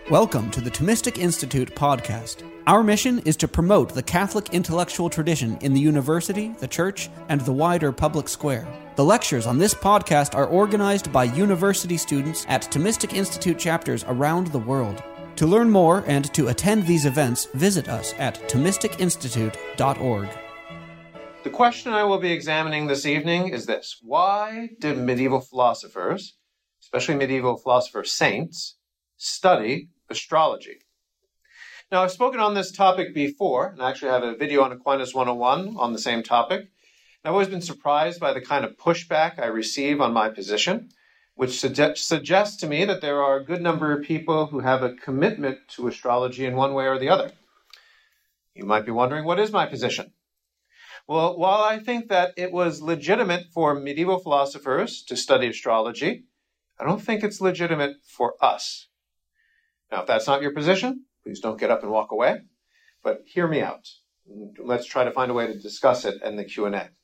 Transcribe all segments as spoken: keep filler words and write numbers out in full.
Welcome to the Thomistic Institute podcast. Our mission is to promote the Catholic intellectual tradition in the university, the church, and the wider public square. The lectures on this podcast are organized by university students at Thomistic Institute chapters around the world. To learn more and to attend these events, visit us at thomistic institute dot org. The question I will be examining this evening is this: why did medieval philosophers, especially medieval philosopher saints, study astrology? Now, I've spoken on this topic before, and I actually have a video on Aquinas one oh one on the same topic. I've always been surprised by the kind of pushback I receive on my position, which suggest, suggests to me that there are a good number of people who have a commitment to astrology in one way or the other. You might be wondering, what is my position? Well, while I think that it was legitimate for medieval philosophers to study astrology, I don't think it's legitimate for us. Now, if that's not your position, please don't get up and walk away, but hear me out. Let's try to find a way to discuss it in the Q and A.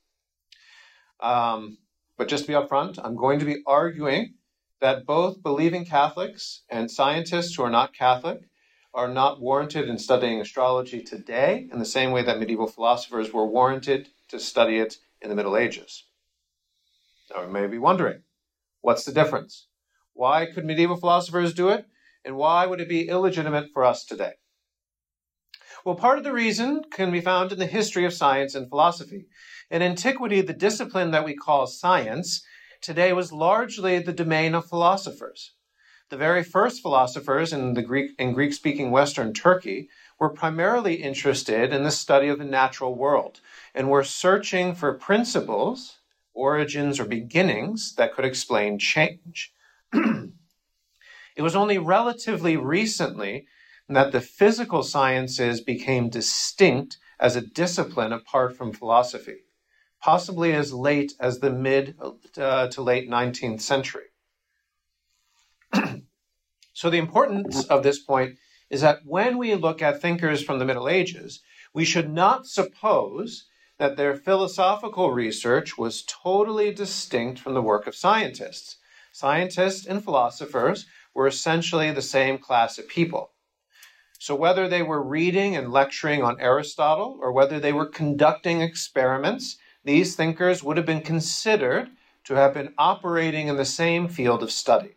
Um, but just to be upfront, I'm going to be arguing that both believing Catholics and scientists who are not Catholic are not warranted in studying astrology today in the same way that medieval philosophers were warranted to study it in the Middle Ages. Now, you may be wondering, what's the difference? Why could medieval philosophers do it? And why would it be illegitimate for us today? Well, part of the reason can be found in the history of science and philosophy. In antiquity, the discipline that we call science today was largely the domain of philosophers. The very first philosophers in the Greek in Greek-speaking Western Turkey were primarily interested in the study of the natural world and were searching for principles, origins, or beginnings that could explain change. It was only relatively recently that the physical sciences became distinct as a discipline apart from philosophy, possibly as late as the mid uh, to late nineteenth century. So the importance of this point is that when we look at thinkers from the Middle Ages, we should not suppose that their philosophical research was totally distinct from the work of scientists. Scientists and philosophers were essentially the same class of people. So whether they were reading and lecturing on Aristotle or whether they were conducting experiments, these thinkers would have been considered to have been operating in the same field of study.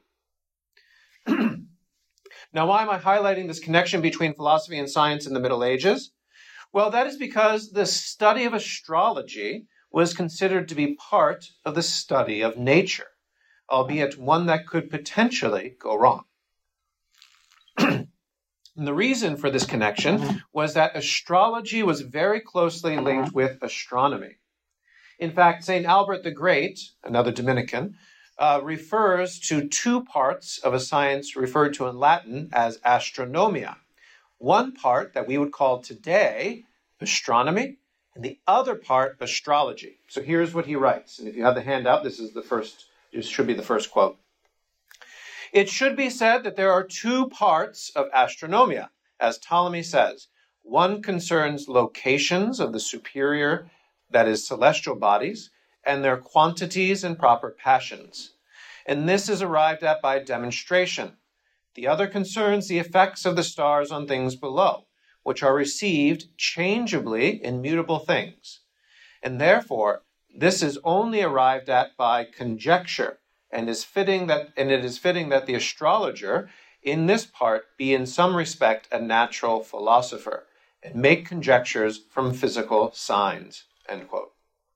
Now, why am I highlighting this connection between philosophy and science in the Middle Ages? Well, that is because the study of astrology was considered to be part of the study of nature, albeit one that could potentially go wrong. And the reason for this connection was that astrology was very closely linked with astronomy. In fact, Saint Albert the Great, another Dominican, uh, refers to two parts of a science referred to in Latin as astronomia. One part that we would call today astronomy, and the other part astrology. So here's what he writes. And if you have the handout, this is the first This should be the first quote. It should be said that there are two parts of astronomia, as Ptolemy says. One concerns locations of the superior, that is, celestial bodies, and their quantities and proper passions. And this is arrived at by demonstration. The other concerns the effects of the stars on things below, which are received changeably in mutable things. And therefore, this is only arrived at by conjecture, and is fitting that, and it is fitting that the astrologer, in this part, be in some respect a natural philosopher, and make conjectures from physical signs. End quote.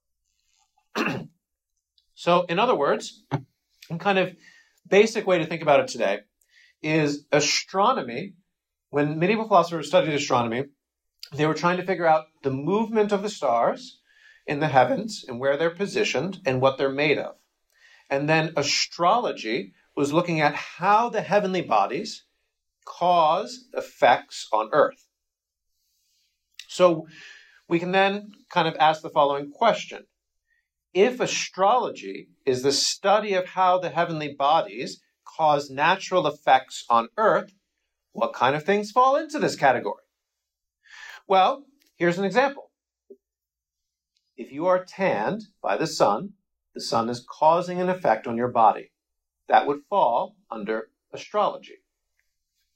So, in other words, a kind of basic way to think about it today is astronomy. When medieval philosophers studied astronomy, they were trying to figure out the movement of the stars in the heavens and where they're positioned and what they're made of. And then astrology was looking at how the heavenly bodies cause effects on Earth. So we can then kind of ask the following question. If astrology is the study of how the heavenly bodies cause natural effects on Earth, what kind of things fall into this category? Well, here's an example. If you are tanned by the sun, the sun is causing an effect on your body. That would fall under astrology.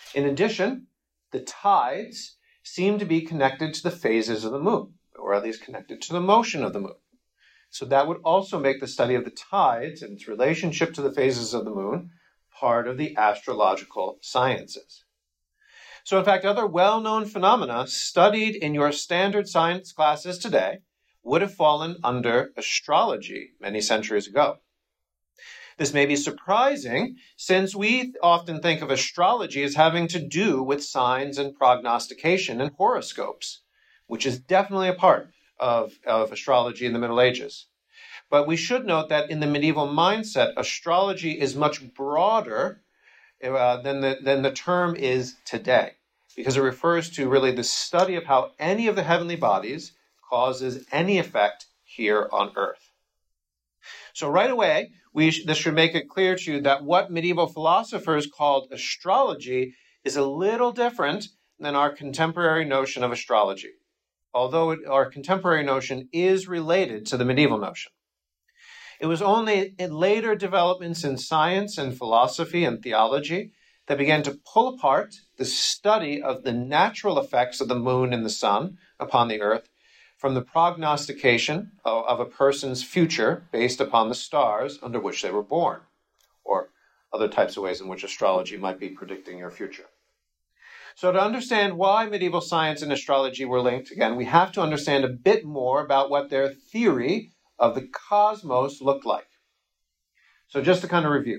In addition, the tides seem to be connected to the phases of the moon, or at least connected to the motion of the moon. So that would also make the study of the tides and its relationship to the phases of the moon part of the astrological sciences. So in fact, other well-known phenomena studied in your standard science classes today would have fallen under astrology many centuries ago. This may be surprising, since we often think of astrology as having to do with signs and prognostication and horoscopes, which is definitely a part of, of astrology in the Middle Ages. But we should note that in the medieval mindset, astrology is much broader uh, than, the, than the term is today, because it refers to really the study of how any of the heavenly bodies causes any effect here on earth. So right away, we sh- this should make it clear to you that what medieval philosophers called astrology is a little different than our contemporary notion of astrology, although it, our contemporary notion is related to the medieval notion. It was only in later developments in science and philosophy and theology that began to pull apart the study of the natural effects of the moon and the sun upon the earth from the prognostication of, of a person's future based upon the stars under which they were born, or other types of ways in which astrology might be predicting your future. So to understand why medieval science and astrology were linked, again, we have to understand a bit more about what their theory of the cosmos looked like. So just to kind of review.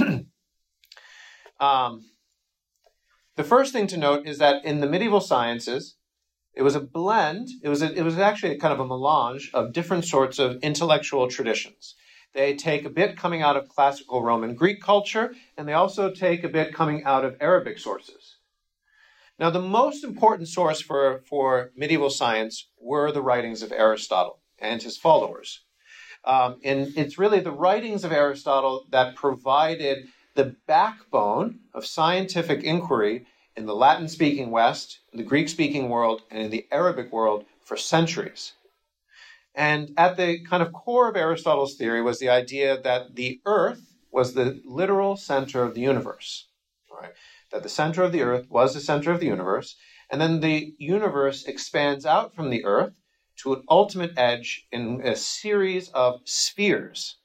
um, the first thing to note is that in the medieval sciences, it was a blend, it was, a, it was actually a kind of a melange of different sorts of intellectual traditions. They take a bit coming out of classical Roman Greek culture, and they also take a bit coming out of Arabic sources. Now, the most important source for, for medieval science were the writings of Aristotle and his followers. Um, and it's really the writings of Aristotle that provided the backbone of scientific inquiry in the Latin-speaking West, in the Greek-speaking world, and in the Arabic world for centuries. And at the kind of core of Aristotle's theory was the idea that the earth was the literal center of the universe, right? That the center of the earth was the center of the universe, and then the universe expands out from the earth to an ultimate edge in a series of spheres.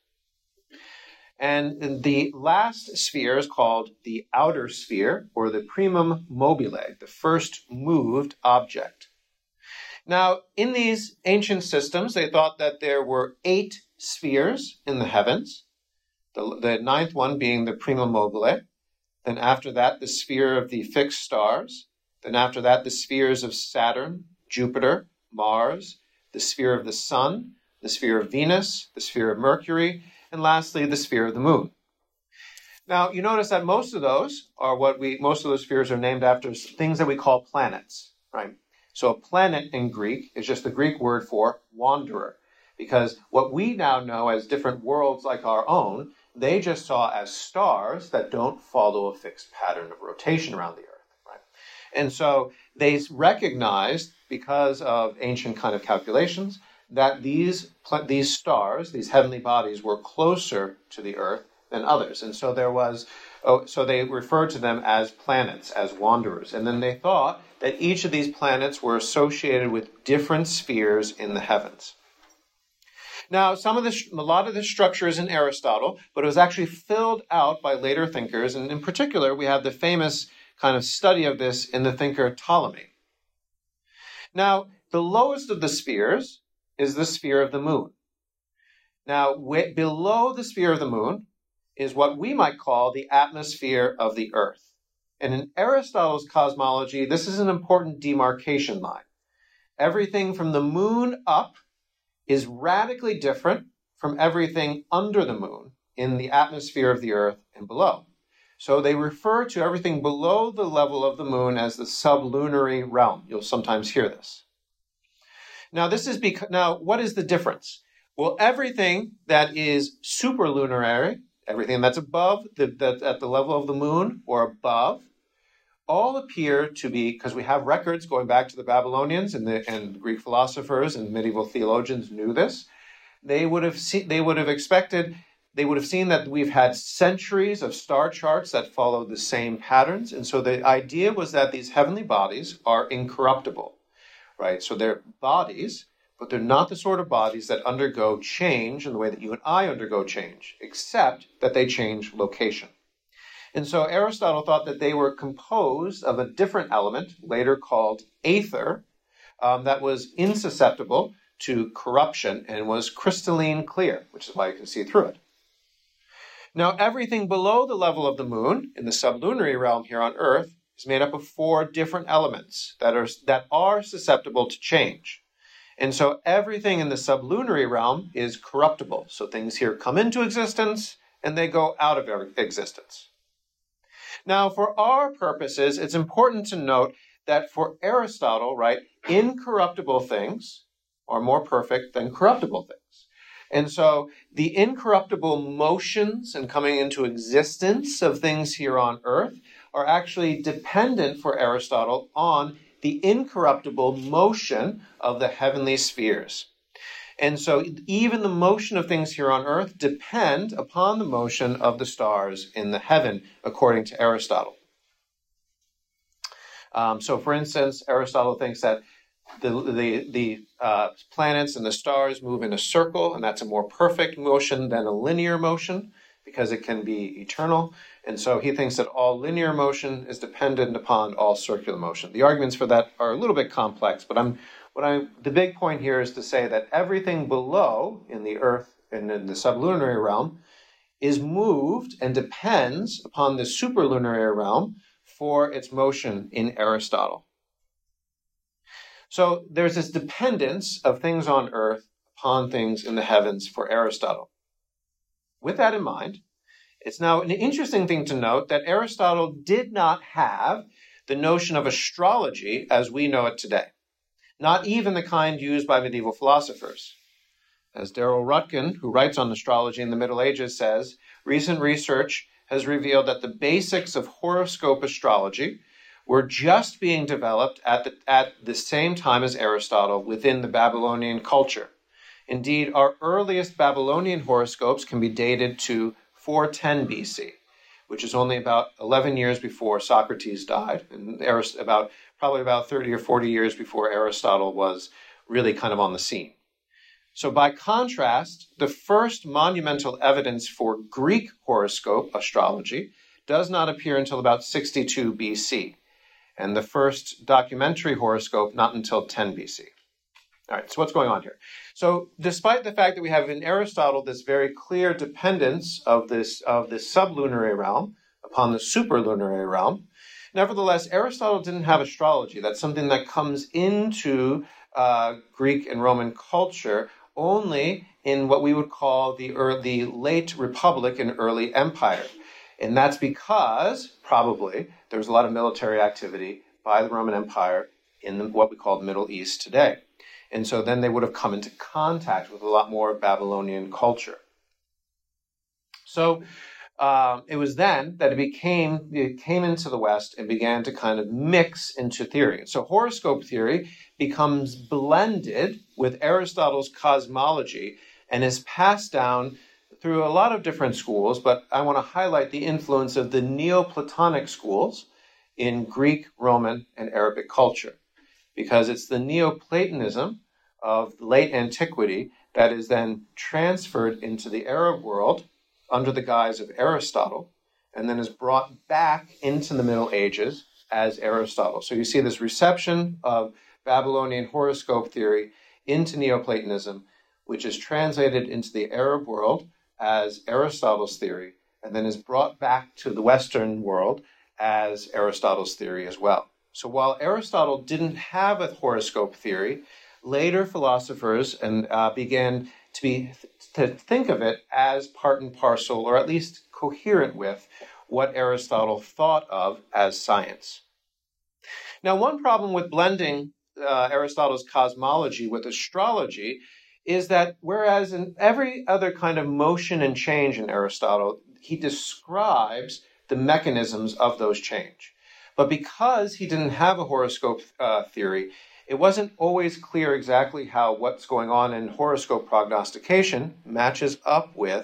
And the last sphere is called the outer sphere, or the primum mobile, the first moved object. Now, in these ancient systems, they thought that there were eight spheres in the heavens, the, the ninth one being the primum mobile. Then after that, the sphere of the fixed stars. Then after that, the spheres of Saturn, Jupiter, Mars, the sphere of the sun, the sphere of Venus, the sphere of Mercury, and lastly, the sphere of the moon. Now, you notice that most of those are what we, most of those spheres are named after things that we call planets, right? So a planet in Greek is just the Greek word for wanderer, because what we now know as different worlds like our own, they just saw as stars that don't follow a fixed pattern of rotation around the earth, right? And so they recognized, because of ancient kind of calculations, that these these stars, these heavenly bodies, were closer to the earth than others. And so there was, oh, so they referred to them as planets, as wanderers. And then they thought that each of these planets were associated with different spheres in the heavens. Now, some of this, a lot of this structure is in Aristotle, but it was actually filled out by later thinkers. And in particular, we have the famous kind of study of this in the thinker Ptolemy. Now, the lowest of the spheres is the sphere of the moon. Now, w- below the sphere of the moon is what we might call the atmosphere of the earth. And in Aristotle's cosmology, this is an important demarcation line. Everything from the moon up is radically different from everything under the moon in the atmosphere of the earth and below. So they refer to everything below the level of the moon as the sublunary realm. You'll sometimes hear this. Now, this is because, now, what is the difference? Well, everything that is superlunary, everything that's above, the, that at the level of the moon or above, all appear to be, because we have records going back to the Babylonians and the and Greek philosophers and medieval theologians knew this, they would have see, they would have expected they would have seen that we've had centuries of star charts that follow the same patterns. And so the idea was that these heavenly bodies are incorruptible, right? So they're bodies, but they're not the sort of bodies that undergo change in the way that you and I undergo change, except that they change location. And so Aristotle thought that they were composed of a different element, later called aether, um, that was insusceptible to corruption and was crystalline clear, which is why you can see through it. Now, everything below the level of the moon, in the sublunary realm here on Earth, is made up of four different elements that are, that are susceptible to change. And so everything in the sublunary realm is corruptible. So things here come into existence and they go out of existence. Now, for our purposes, it's important to note that for Aristotle, right, incorruptible things are more perfect than corruptible things. And so the incorruptible motions and coming into existence of things here on Earth are actually dependent for Aristotle on the incorruptible motion of the heavenly spheres. And so even the motion of things here on Earth depend upon the motion of the stars in the heaven, according to Aristotle. Um, so for instance, Aristotle thinks that the, the, the uh, planets and the stars move in a circle, and that's a more perfect motion than a linear motion, because it can be eternal. And so he thinks that all linear motion is dependent upon all circular motion. The arguments for that are a little bit complex, but I'm What I, the big point here is to say that everything below in the Earth and in the sublunary realm is moved and depends upon the superlunary realm for its motion in Aristotle. So there's this dependence of things on Earth upon things in the heavens for Aristotle. With that in mind, it's now an interesting thing to note that Aristotle did not have the notion of astrology as we know it today. Not even the kind used by medieval philosophers. As Darrell Rutkin, who writes on astrology in the Middle Ages, says, recent research has revealed that the basics of horoscope astrology were just being developed at the, at the same time as Aristotle within the Babylonian culture. Indeed, our earliest Babylonian horoscopes can be dated to four ten B C, which is only about eleven years before Socrates died, and about probably about thirty or forty years before Aristotle was really kind of on the scene. So by contrast, the first monumental evidence for Greek horoscope astrology does not appear until about sixty-two B C, and the first documentary horoscope not until ten B C. All right, so what's going on here? So despite the fact that we have in Aristotle this very clear dependence of this, of this sublunary realm upon the superlunary realm, nevertheless, Aristotle didn't have astrology. That's something that comes into uh, Greek and Roman culture only in what we would call the, early, the late Republic and early Empire. And that's because, probably, there was a lot of military activity by the Roman Empire in the, what we call the Middle East today. And so then they would have come into contact with a lot more Babylonian culture. So um, it was then that it became, it came into the West and began to kind of mix into theory. So horoscope theory becomes blended with Aristotle's cosmology and is passed down through a lot of different schools, but I want to highlight the influence of the Neoplatonic schools in Greek, Roman, and Arabic culture, because it's the Neoplatonism of late antiquity that is then transferred into the Arab world under the guise of Aristotle, and then is brought back into the Middle Ages as Aristotle. So you see this reception of Babylonian horoscope theory into Neoplatonism, which is translated into the Arab world as Aristotle's theory, and then is brought back to the Western world as Aristotle's theory as well. So while Aristotle didn't have a horoscope theory, later philosophers and uh, began to be to think of it as part and parcel, or at least coherent with, what Aristotle thought of as science. Now, one problem with blending uh, Aristotle's cosmology with astrology is that whereas in every other kind of motion and change in Aristotle, he describes the mechanisms of those change. But because he didn't have a horoscope uh, theory, it wasn't always clear exactly how what's going on in horoscope prognostication matches up with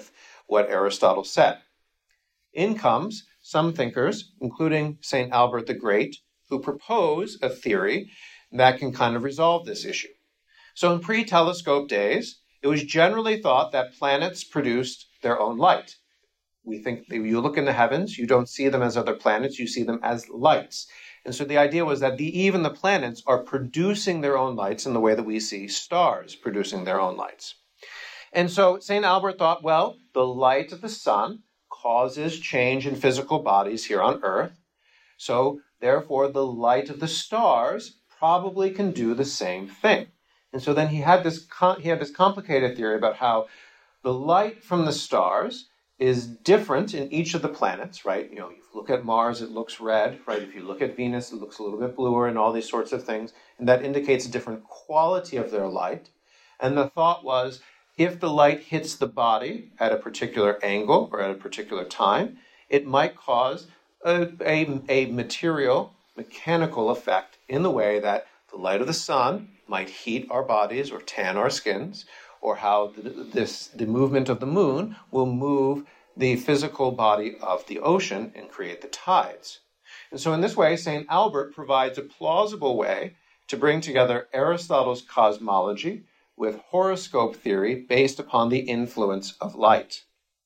what Aristotle said. In comes some thinkers, including Saint Albert the Great, who propose a theory that can kind of resolve this issue. So in pre-telescope days, it was generally thought that planets produced their own light. We think that you look in the heavens, you don't see them as other planets, you see them as lights. And so the idea was that the, even the planets are producing their own lights in the way that we see stars producing their own lights. And so Saint Albert thought, well, the light of the sun causes change in physical bodies here on Earth. So therefore, the light of the stars probably can do the same thing. And so then he had this he had this complicated theory about how the light from the stars is different in each of the planets, right? You know, if you look at Mars, it looks red, right? If you look at Venus, it looks a little bit bluer and all these sorts of things. And that indicates a different quality of their light. And the thought was, if the light hits the body at a particular angle or at a particular time, it might cause a, a, a material, mechanical effect in the way that the light of the sun might heat our bodies or tan our skins, or how the, this, the movement of the moon will move the physical body of the ocean and create the tides. And so in this way, Saint Albert provides a plausible way to bring together Aristotle's cosmology with horoscope theory based upon the influence of light.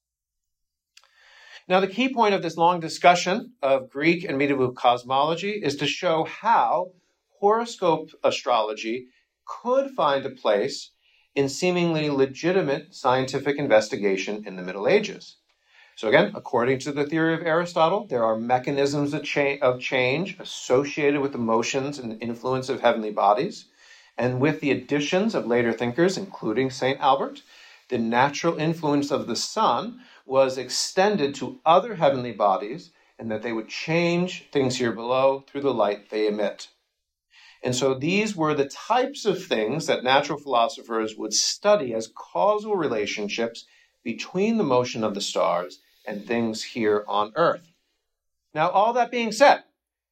Now, the key point of this long discussion of Greek and medieval cosmology is to show how horoscope astrology could find a place in seemingly legitimate scientific investigation in the Middle Ages. So again, according to the theory of Aristotle, there are mechanisms of, cha- of change associated with the motions and influence of heavenly bodies. And with the additions of later thinkers, including Saint Albert, the natural influence of the sun was extended to other heavenly bodies, and that they would change things here below through the light they emit. And so these were the types of things that natural philosophers would study as causal relationships between the motion of the stars and things here on Earth. Now, all that being said,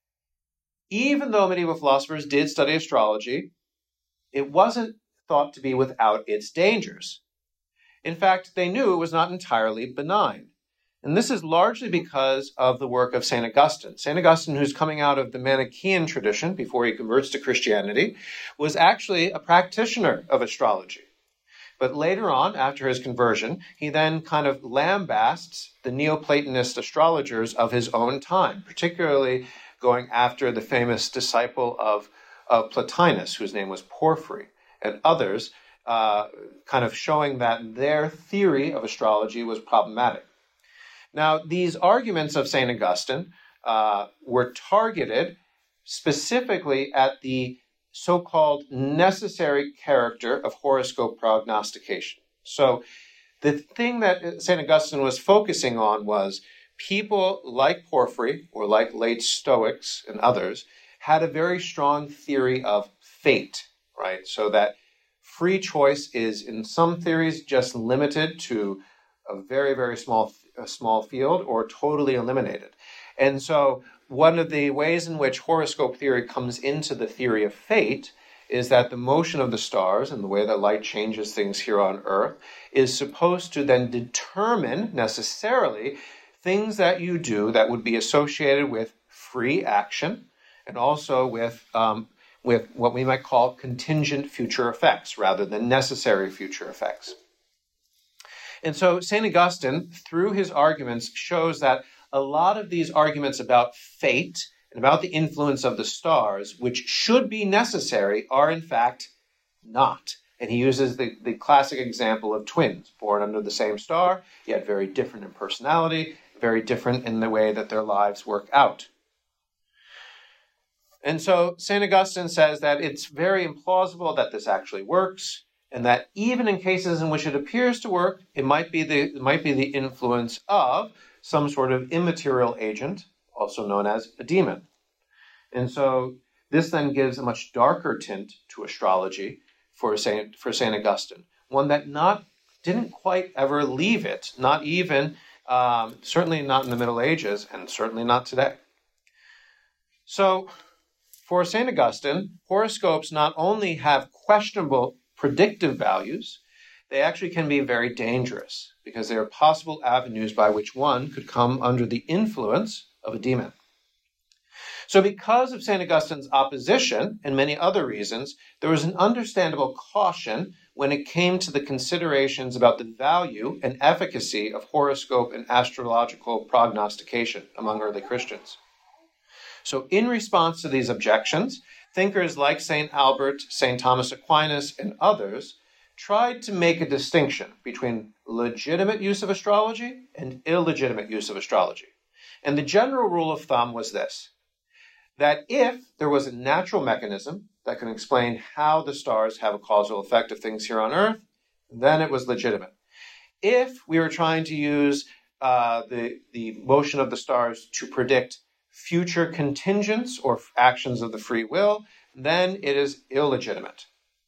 even though medieval philosophers did study astrology, it wasn't thought to be without its dangers. In fact, they knew it was not entirely benign. And this is largely because of the work of Saint Augustine. Saint Augustine, who's coming out of the Manichaean tradition before he converts to Christianity, was actually a practitioner of astrology. But later on, after his conversion, he then kind of lambasts the Neoplatonist astrologers of his own time, particularly going after the famous disciple of, of Plotinus, whose name was Porphyry, and others, uh, kind of showing that their theory of astrology was problematic. Now, these arguments of Saint Augustine uh, were targeted specifically at the so-called necessary character of horoscope prognostication. So the thing that Saint Augustine was focusing on was people like Porphyry, or like late Stoics and others, had a very strong theory of fate, right? So that free choice is, in some theories, just limited to a very, very small a small field or totally eliminated. And so one of the ways in which horoscope theory comes into the theory of fate is that the motion of the stars and the way that light changes things here on Earth is supposed to then determine necessarily things that you do that would be associated with free action and also with um, with what we might call contingent future effects rather than necessary future effects. And so Saint Augustine, through his arguments, shows that a lot of these arguments about fate and about the influence of the stars, which should be necessary, are in fact not. And he uses the, the classic example of twins, born under the same star, yet very different in personality, very different in the way that their lives work out. And so Saint Augustine says that it's very implausible that this actually works, and that even in cases in which it appears to work, it might be the it might be the influence of some sort of immaterial agent, also known as a demon. And so this then gives a much darker tint to astrology for Saint for Saint Augustine, one that not didn't quite ever leave it, not even um, certainly not in the Middle Ages, and certainly not today. So for Saint Augustine, horoscopes not only have questionable predictive values, they actually can be very dangerous because they are possible avenues by which one could come under the influence of a demon. So because of Saint Augustine's opposition and many other reasons, there was an understandable caution when it came to the considerations about the value and efficacy of horoscope and astrological prognostication among early Christians. So in response to these objections, thinkers like Saint Albert, Saint Thomas Aquinas, and others tried to make a distinction between legitimate use of astrology and illegitimate use of astrology. And the general rule of thumb was this: that if there was a natural mechanism that can explain how the stars have a causal effect of things here on Earth, then it was legitimate. If we were trying to use uh, the, the motion of the stars to predict future contingents or actions of the free will, then it is illegitimate.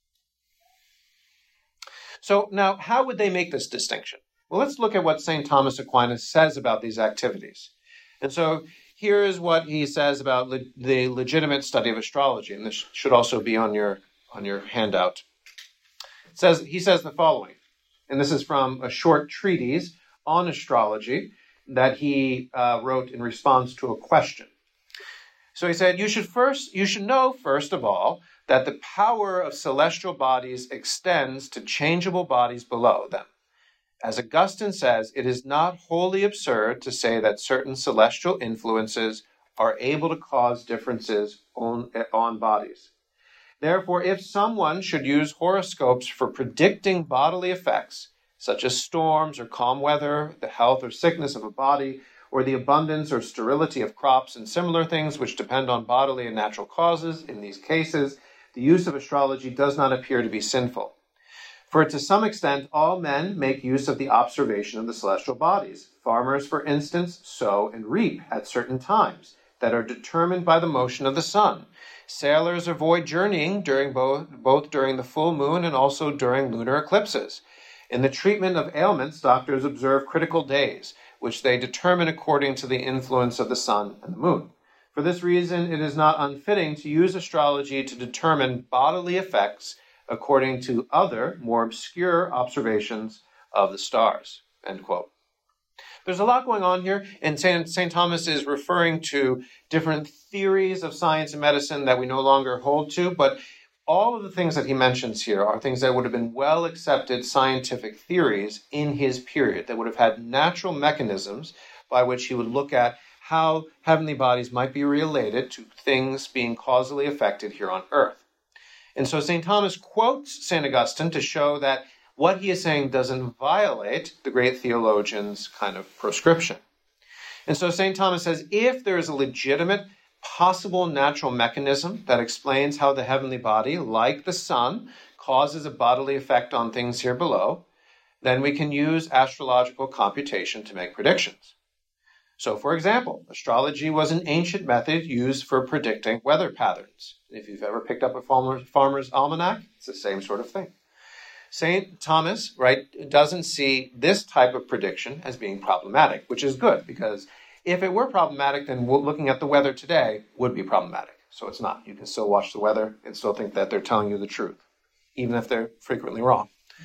So now, how would they make this distinction? Well, let's look at what Saint Thomas Aquinas says about these activities. And so here is what he says about le- the legitimate study of astrology, and this should also be on your on your handout. It says he says the following, and this is from a short treatise on astrology that he uh, wrote in response to a question. So he said, "You should first you should know first of all that the power of celestial bodies extends to changeable bodies below them. As Augustine says, it is not wholly absurd to say that certain celestial influences are able to cause differences on, on bodies. Therefore, if someone should use horoscopes for predicting bodily effects, such as storms or calm weather, the health or sickness of a body, or the abundance or sterility of crops and similar things which depend on bodily and natural causes, in these cases, the use of astrology does not appear to be sinful. For to some extent, all men make use of the observation of the celestial bodies. Farmers, for instance, sow and reap at certain times that are determined by the motion of the sun. Sailors avoid journeying during both, both during the full moon and also during lunar eclipses. In the treatment of ailments, doctors observe critical days, which they determine according to the influence of the sun and the moon. For this reason, it is not unfitting to use astrology to determine bodily effects according to other, more obscure observations of the stars." End quote. There's a lot going on here, and Saint Saint Thomas is referring to different theories of science and medicine that we no longer hold to, but all of the things that he mentions here are things that would have been well-accepted scientific theories in his period, that would have had natural mechanisms by which he would look at how heavenly bodies might be related to things being causally affected here on Earth. And so Saint Thomas quotes Saint Augustine to show that what he is saying doesn't violate the great theologian's kind of proscription. And so Saint Thomas says, if there is a legitimate, possible natural mechanism that explains how the heavenly body, like the sun, causes a bodily effect on things here below, then we can use astrological computation to make predictions. So, for example, astrology was an ancient method used for predicting weather patterns. If you've ever picked up a farmer's, farmer's almanac, it's the same sort of thing. Saint Thomas, right, doesn't see this type of prediction as being problematic, which is good, because if it were problematic, then looking at the weather today would be problematic. So it's not. You can still watch the weather and still think that they're telling you the truth, even if they're frequently wrong.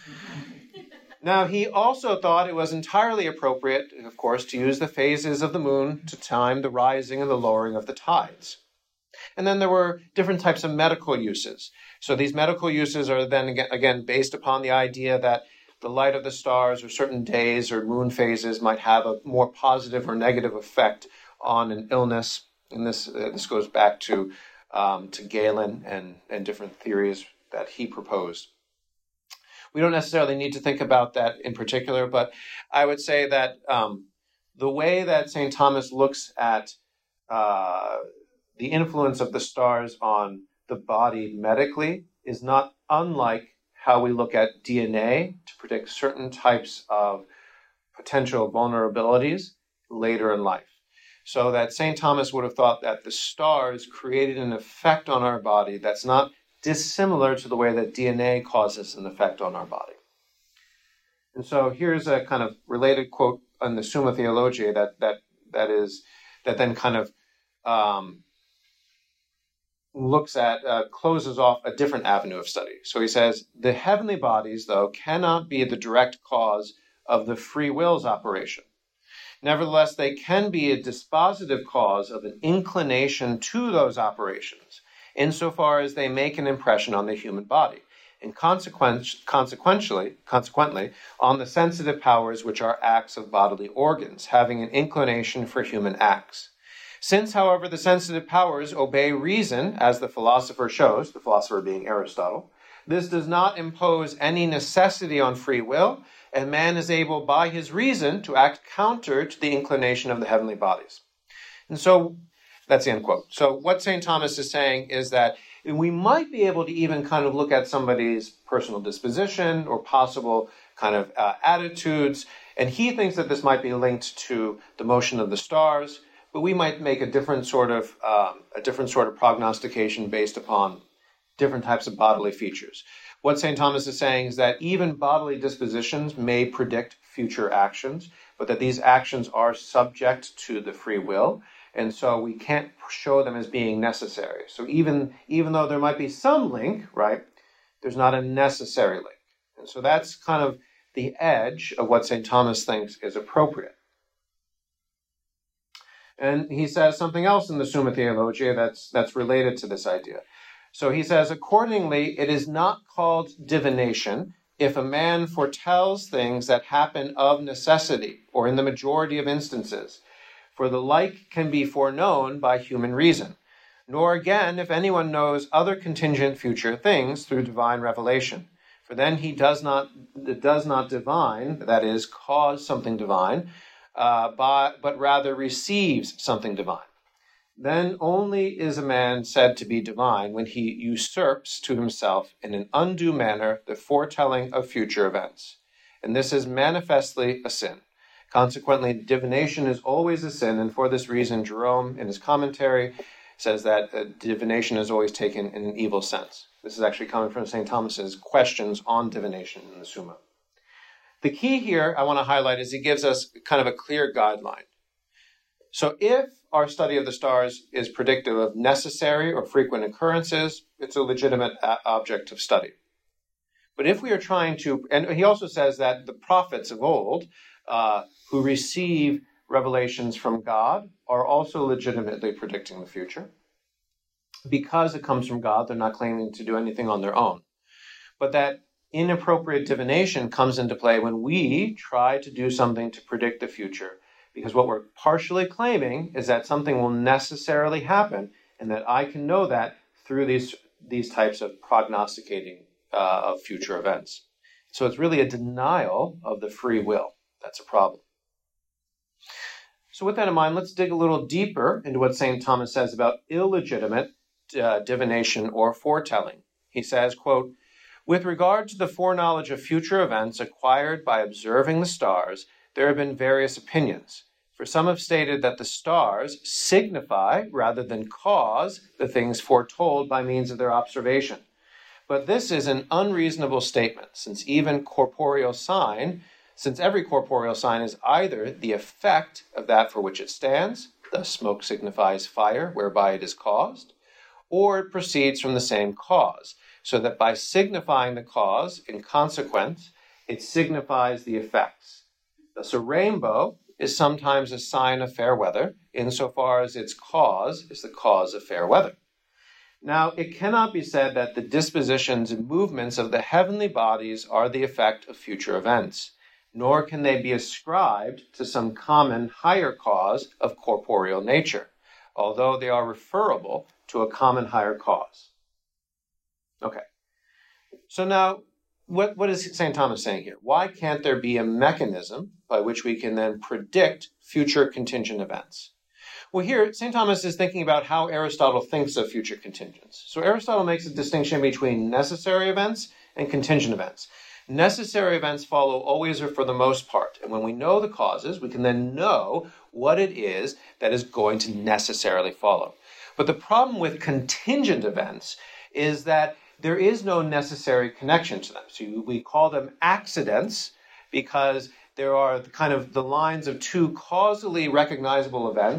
Now, he also thought it was entirely appropriate, of course, to use the phases of the moon to time the rising and the lowering of the tides. And then there were different types of medical uses. So these medical uses are then, again, based upon the idea that the light of the stars or certain days or moon phases might have a more positive or negative effect on an illness. And this uh, this goes back to, um, to Galen and, and different theories that he proposed. We don't necessarily need to think about that in particular, but I would say that um, the way that Saint Thomas looks at uh, the influence of the stars on the body medically is not unlike how we look at D N A to predict certain types of potential vulnerabilities later in life. So that Saint Thomas would have thought that the stars created an effect on our body that's not dissimilar to the way that D N A causes an effect on our body. And so here's a kind of related quote on the Summa Theologiae that that that is that then kind of um, looks at, uh, closes off a different avenue of study. So he says, the heavenly bodies, though, cannot be the direct cause of the free will's operation. Nevertheless, they can be a dispositive cause of an inclination to those operations, insofar as they make an impression on the human body, and consequent, consequentially, consequently, on the sensitive powers which are acts of bodily organs, having an inclination for human acts. Since, however, the sensitive powers obey reason, as the philosopher shows, the philosopher being Aristotle, this does not impose any necessity on free will, and man is able by his reason to act counter to the inclination of the heavenly bodies. And so, that's the end quote. So what Saint Thomas is saying is that we might be able to even kind of look at somebody's personal disposition or possible kind of uh, attitudes, and he thinks that this might be linked to the motion of the stars, but we might make a different sort of um, a different sort of prognostication based upon different types of bodily features. What Saint Thomas is saying is that even bodily dispositions may predict future actions, but that these actions are subject to the free will, and so we can't show them as being necessary. So even, even though there might be some link, right, there's not a necessary link. And so that's kind of the edge of what Saint Thomas thinks is appropriate. And he says something else in the Summa Theologiae that's, that's related to this idea. So he says, accordingly, it is not called divination if a man foretells things that happen of necessity, or in the majority of instances, for the like can be foreknown by human reason, nor again if anyone knows other contingent future things through divine revelation. For then he does not does not divine, that is, cause something divine, uh, by, but rather receives something divine. Then only is a man said to be divine when he usurps to himself in an undue manner the foretelling of future events. And this is manifestly a sin. Consequently, divination is always a sin, and for this reason, Jerome, in his commentary, says that uh, divination is always taken in an evil sense. This is actually coming from Saint Thomas's questions on divination in the Summa. The key here I want to highlight is he gives us kind of a clear guideline. So if our study of the stars is predictive of necessary or frequent occurrences, it's a legitimate a- object of study. But if we are trying to, and he also says that the prophets of old, uh, who receive revelations from God, are also legitimately predicting the future. Because it comes from God, they're not claiming to do anything on their own. But that inappropriate divination comes into play when we try to do something to predict the future, because what we're partially claiming is that something will necessarily happen, and that I can know that through these, these types of prognosticating uh, of future events. So it's really a denial of the free will. That's a problem. So with that in mind, let's dig a little deeper into what Saint Thomas says about illegitimate uh, divination or foretelling. He says, quote, "With regard to the foreknowledge of future events acquired by observing the stars, there have been various opinions. For some have stated that the stars signify rather than cause the things foretold by means of their observation. But this is an unreasonable statement, since even corporeal sign, since every corporeal sign is either the effect of that for which it stands, thus smoke signifies fire, whereby it is caused, or it proceeds from the same cause, so that by signifying the cause, in consequence, it signifies the effects. Thus a rainbow is sometimes a sign of fair weather, insofar as its cause is the cause of fair weather. Now, it cannot be said that the dispositions and movements of the heavenly bodies are the effect of future events, nor can they be ascribed to some common higher cause of corporeal nature, although they are referable to a common higher cause." Okay, so now, what, what is Saint Thomas saying here? Why can't there be a mechanism by which we can then predict future contingent events? Well, here, Saint Thomas is thinking about how Aristotle thinks of future contingents. So Aristotle makes a distinction between necessary events and contingent events. Necessary events follow always or for the most part. And when we know the causes, we can then know what it is that is going to necessarily follow. But the problem with contingent events is that there is no necessary connection to them. So we call them accidents because there are kind of the lines of two causally recognizable events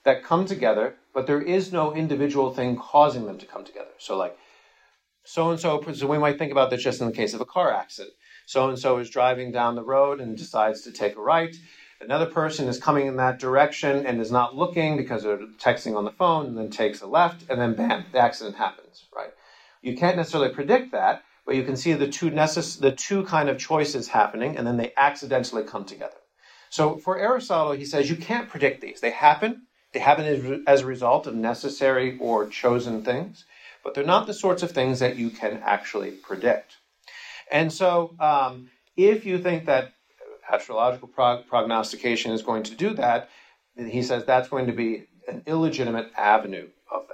that come together, but there is no individual thing causing them to come together. So like, so-and-so, so we might think about this just in the case of a car accident. So-and-so is driving down the road and decides to take a right. Another person is coming in that direction and is not looking because they're texting on the phone, and then takes a left, and then bam, the accident happens, right? You can't necessarily predict that, but you can see the two necess- the two kind of choices happening, and then they accidentally come together. So for Aristotle, he says you can't predict these. They happen. They happen as, as a result of necessary or chosen things, but they're not the sorts of things that you can actually predict. And so um, if you think that astrological prog- prognostication is going to do that, he says that's going to be an illegitimate avenue of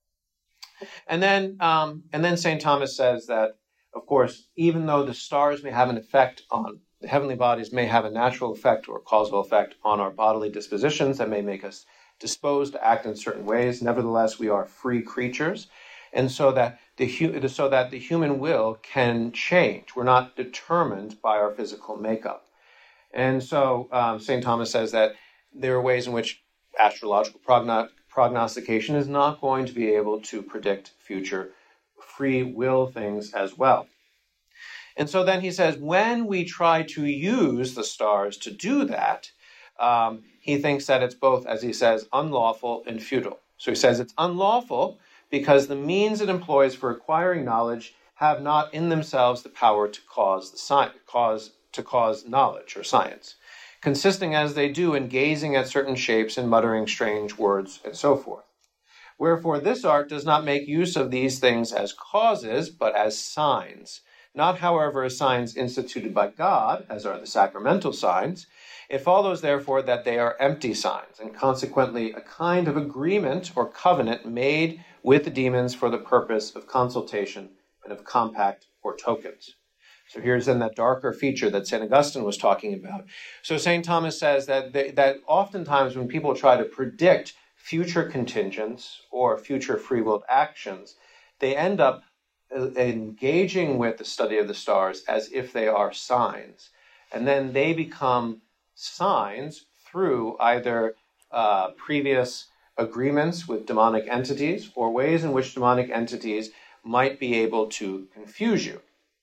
that. And then, um, and then Saint Thomas says that, of course, even though the stars may have an effect on the heavenly bodies, may have a natural effect or causal effect on our bodily dispositions that may make us disposed to act in certain ways, nevertheless, we are free creatures, and so that the hu- so that the human will can change. We're not determined by our physical makeup. And so um, Saint Thomas says that there are ways in which astrological progno- prognostication is not going to be able to predict future free will things as well. And so then he says, when we try to use the stars to do that, um, he thinks that it's both, as he says, unlawful and futile. So he says it's unlawful because the means it employs for acquiring knowledge have not in themselves the power to cause the sci- cause to cause knowledge or science, consisting as they do in gazing at certain shapes and muttering strange words and so forth. Wherefore this art does not make use of these things as causes, but as signs, not however as signs instituted by God, as are the sacramental signs. It follows therefore that they are empty signs, and consequently a kind of agreement or covenant made with the demons for the purpose of consultation and of compact or tokens. So here's then that darker feature that Saint Augustine was talking about. So Saint Thomas says that they, that oftentimes when people try to predict future contingents or future free-willed actions, they end up engaging with the study of the stars as if they are signs. And then they become signs through either uh, previous agreements with demonic entities or ways in which demonic entities might be able to confuse you.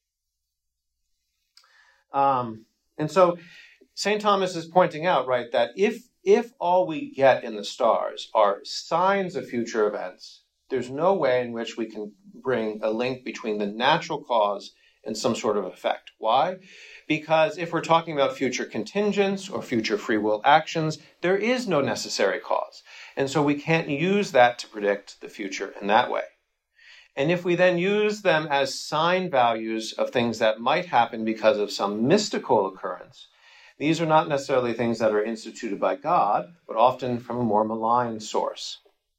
Um, and so Saint Thomas is pointing out, right, that if if all we get in the stars are signs of future events, there's no way in which we can bring a link between the natural cause and some sort of effect. Why? Because if we're talking about future contingents or future free will actions, there is no necessary cause. And so we can't use that to predict the future in that way. And if we then use them as sign values of things that might happen because of some mystical occurrence, these are not necessarily things that are instituted by God, but often from a more malign source.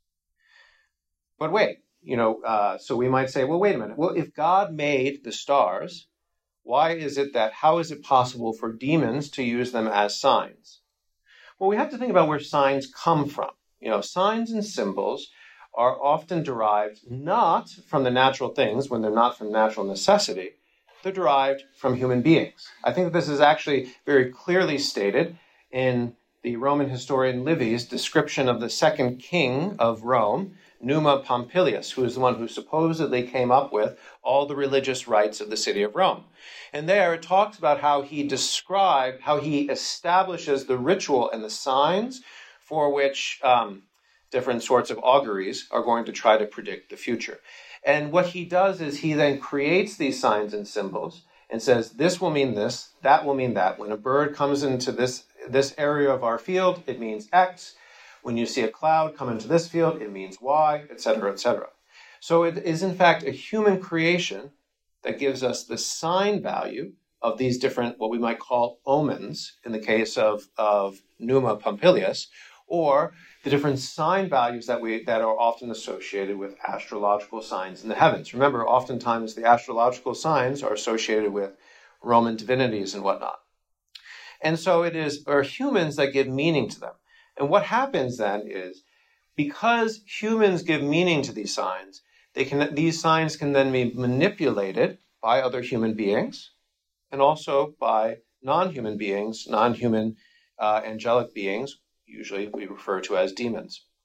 But wait, you know, uh, so we might say, well, wait a minute. Well, if God made the stars, why is it that, how is it possible for demons to use them as signs? Well, we have to think about where signs come from. You know, signs and symbols are often derived not from the natural things, when they're not from natural necessity, they're derived from human beings. I think this is actually very clearly stated in the Roman historian Livy's description of the second king of Rome, Numa Pompilius, who is the one who supposedly came up with all the religious rites of the city of Rome. And there it talks about how he described, how he establishes the ritual and the signs for which um, different sorts of auguries are going to try to predict the future. And what he does is he then creates these signs and symbols and says, this will mean this, that will mean that. When a bird comes into this, this area of our field, it means X. When you see a cloud come into this field, it means Y, et cetera, et cetera. So it is in fact a human creation that gives us the sign value of these different, what we might call omens, in the case of, of Numa Pompilius, or the different sign values that we that are often associated with astrological signs in the heavens. Remember, oftentimes the astrological signs are associated with Roman divinities and whatnot. And so it is are humans that give meaning to them. And what happens then is, because humans give meaning to these signs, they can these signs can then be manipulated by other human beings and also by non-human beings, non-human uh, angelic beings, usually we refer to as demons.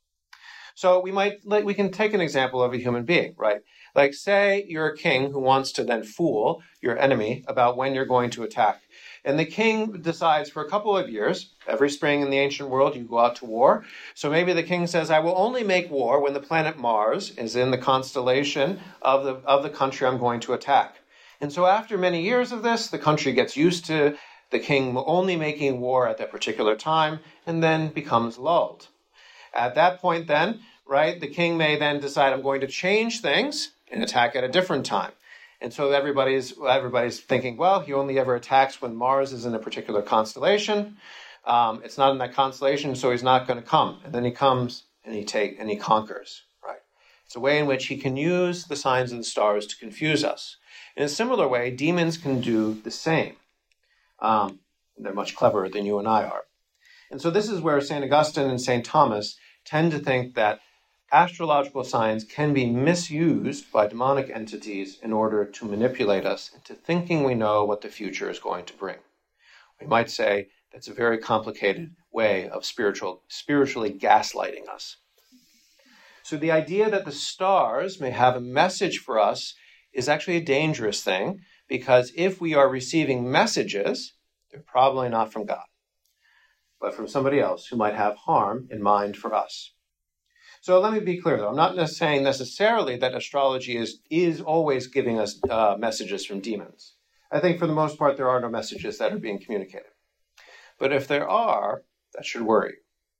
So we might, like, we can take an example of a human being, right? Like, say you're a king who wants to then fool your enemy about when you're going to attack. And the king decides for a couple of years, every spring in the ancient world, you go out to war. So maybe the king says, I will only make war when the planet Mars is in the constellation of the, of the country I'm going to attack. And so after many years of this, the country gets used to the king only making war at that particular time and then becomes lulled. At that point then, right, the king may then decide, I'm going to change things and attack at a different time. And so everybody's everybody's thinking, well, he only ever attacks when Mars is in a particular constellation. Um, it's not in that constellation, so he's not going to come. And then he comes and he take and he conquers. Right? It's a way in which he can use the signs of the stars to confuse us. In a similar way, demons can do the same. Um, they're much cleverer than you and I are. And so this is where Saint Augustine and Saint Thomas tend to think that astrological signs can be misused by demonic entities in order to manipulate us into thinking we know what the future is going to bring. We might say that's a very complicated way of spiritual, spiritually gaslighting us. So the idea that the stars may have a message for us is actually a dangerous thing, because if we are receiving messages, they're probably not from God, but from somebody else who might have harm in mind for us. So let me be clear, though. I'm not saying necessarily that astrology is, is always giving us uh, messages from demons. I think for the most part, there are no messages that are being communicated. But if there are, that should worry.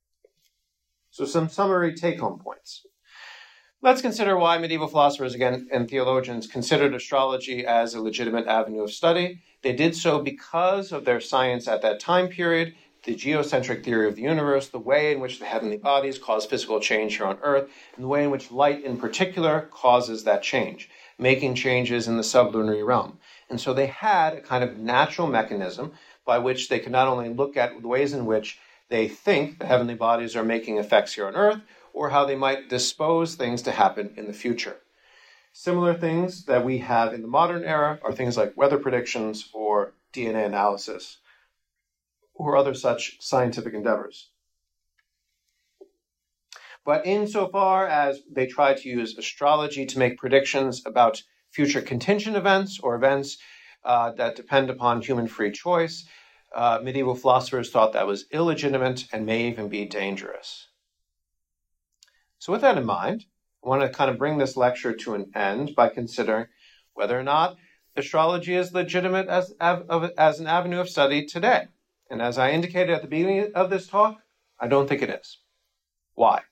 So some summary take-home points. Let's consider why medieval philosophers, again, and theologians considered astrology as a legitimate avenue of study. They did so because of their science at that time period, the geocentric theory of the universe, the way in which the heavenly bodies cause physical change here on Earth, and the way in which light in particular causes that change, making changes in the sublunary realm. And so they had a kind of natural mechanism by which they could not only look at the ways in which they think the heavenly bodies are making effects here on Earth, or how they might dispose things to happen in the future. Similar things that we have in the modern era are things like weather predictions or D N A analysis, or other such scientific endeavors. But insofar as they try to use astrology to make predictions about future contingent events or events uh, that depend upon human free choice, uh, medieval philosophers thought that was illegitimate and may even be dangerous. So with that in mind, I want to kind of bring this lecture to an end by considering whether or not astrology is legitimate as, as an avenue of study today. And as I indicated at the beginning of this talk, I don't think it is. Why?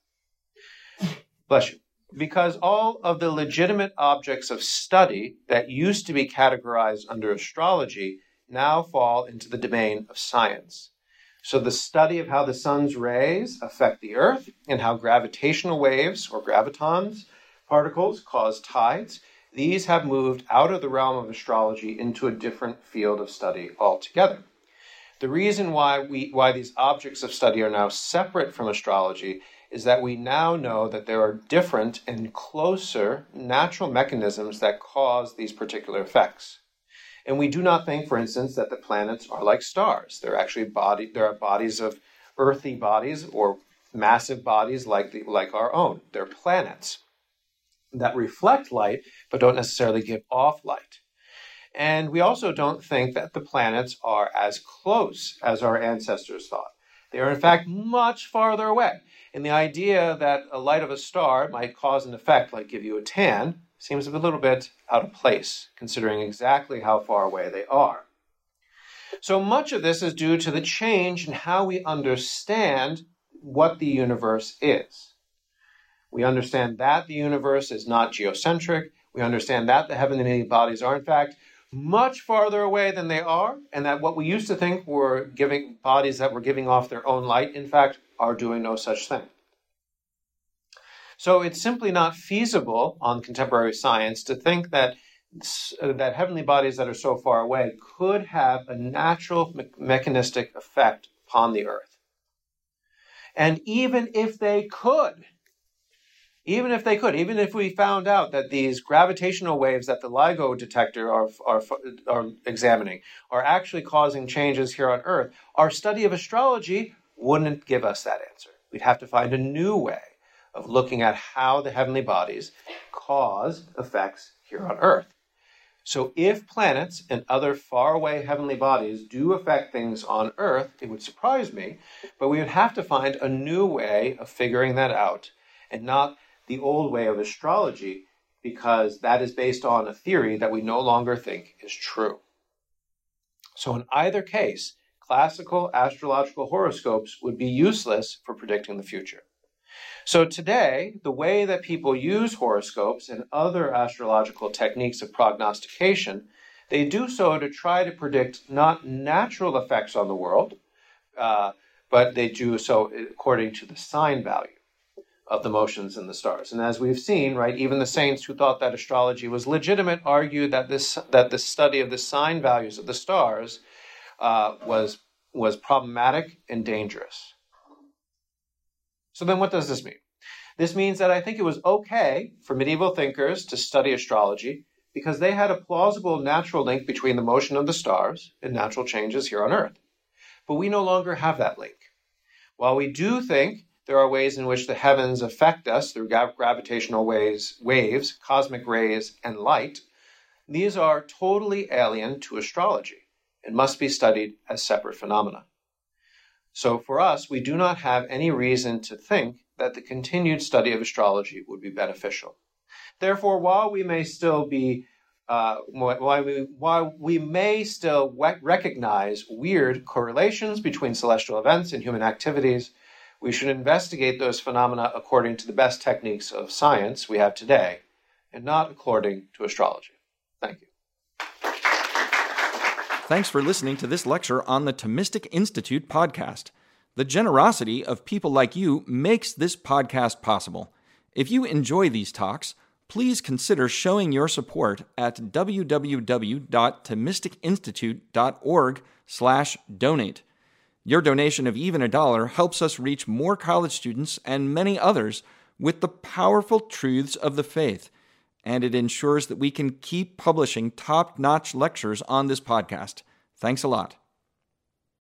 Bless you. Because all of the legitimate objects of study that used to be categorized under astrology now fall into the domain of science. So the study of how the sun's rays affect the earth and how gravitational waves or gravitons particles cause tides, these have moved out of the realm of astrology into a different field of study altogether. The reason why we why these objects of study are now separate from astrology is that we now know that there are different and closer natural mechanisms that cause these particular effects. And we do not think, for instance, that the planets are like stars. They're actually body. There are bodies of earthy bodies or massive bodies like the, like our own. They're planets that reflect light but don't necessarily give off light. And we also don't think that the planets are as close as our ancestors thought. They are, in fact, much farther away. And the idea that a light of a star might cause an effect like give you a tan seems a little bit out of place, considering exactly how far away they are. So much of this is due to the change in how we understand what the universe is. We understand that the universe is not geocentric. We understand that the heavenly bodies are, in fact, much farther away than they are, and that what we used to think were giving bodies that were giving off their own light, in fact, are doing no such thing. So it's simply not feasible on contemporary science to think that, that heavenly bodies that are so far away could have a natural me- mechanistic effect upon the earth. And even if they could, even if they could, even if we found out that these gravitational waves that the LIGO detector are, are, are examining are actually causing changes here on Earth, our study of astrology wouldn't give us that answer. We'd have to find a new way of looking at how the heavenly bodies cause effects here on Earth. So if planets and other faraway heavenly bodies do affect things on Earth, it would surprise me, but we would have to find a new way of figuring that out, and not the old way of astrology, because that is based on a theory that we no longer think is true. So in either case, classical astrological horoscopes would be useless for predicting the future. So today, the way that people use horoscopes and other astrological techniques of prognostication, they do so to try to predict not natural effects on the world, uh, but they do so according to the sign value of the motions in the stars. And as we've seen, right, even the saints who thought that astrology was legitimate argued that this that the study of the sign values of the stars uh, was was problematic and dangerous. So then what does this mean? This means that I think it was okay for medieval thinkers to study astrology because they had a plausible natural link between the motion of the stars and natural changes here on Earth. But we no longer have that link. While we do think there are ways in which the heavens affect us through grav- gravitational waves, waves, cosmic rays, and light, these are totally alien to astrology and must be studied as separate phenomena. So for us, we do not have any reason to think that the continued study of astrology would be beneficial. Therefore, while we may still be, uh, while we, while we may still recognize weird correlations between celestial events and human activities, we should investigate those phenomena according to the best techniques of science we have today, and not according to astrology. Thank you. Thanks for listening to this lecture on the Thomistic Institute podcast. The generosity of people like you makes this podcast possible. If you enjoy these talks, please consider showing your support at w w w dot thomistic institute dot org slash donate. Your donation of even a dollar helps us reach more college students and many others with the powerful truths of the faith, and it ensures that we can keep publishing top-notch lectures on this podcast. Thanks a lot.